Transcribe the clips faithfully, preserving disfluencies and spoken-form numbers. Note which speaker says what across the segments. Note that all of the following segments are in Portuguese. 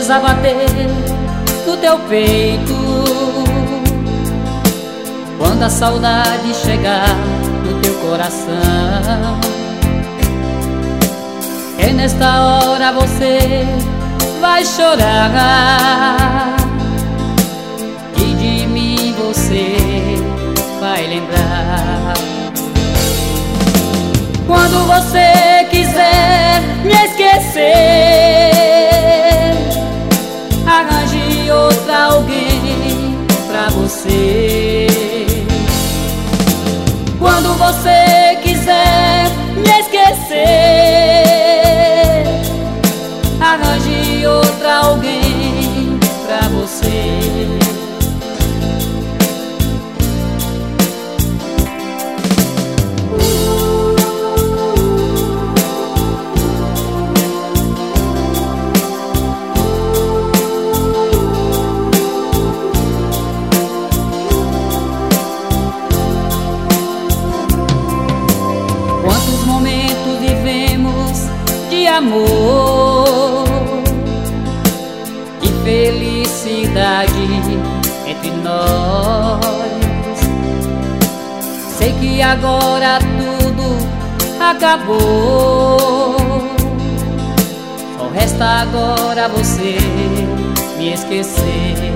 Speaker 1: tristeza bater no teu peito, quando a saudade chegar no teu coração, e nesta hora você vai chorar, e de mim você vai lembrar. Quando você quiser me esquecer, arranje outra alguém pra você. Quando você quiser me esquecer, arranje outra alguém pra você. Quantos momentos vivemos de amor e felicidade entre nós. Sei que agora tudo acabou, só resta agora você me esquecer.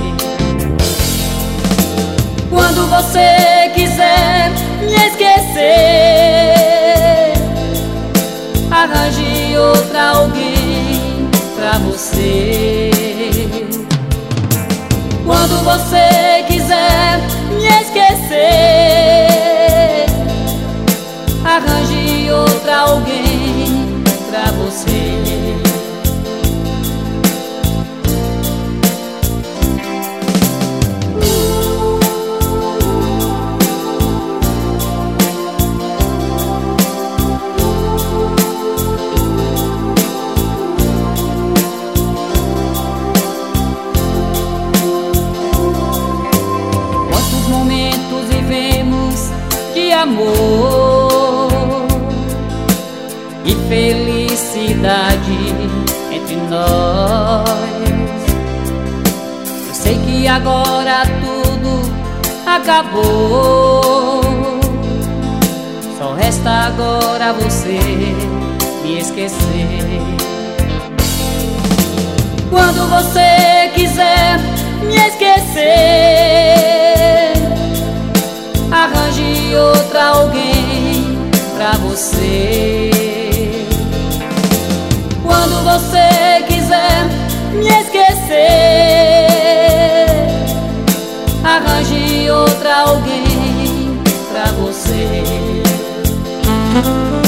Speaker 1: Quando você quiser me esquecer, arranje outra alguém pra você. Quando você quiser me esquecer, arranje outra alguém pra você. De amor e felicidade entre nós. Eu sei que agora tudo acabou, só resta agora você me esquecer. Quando você quiser me esquecer, arranje outra alguém pra você. Quando você quiser me esquecer, arranje outra alguém pra você.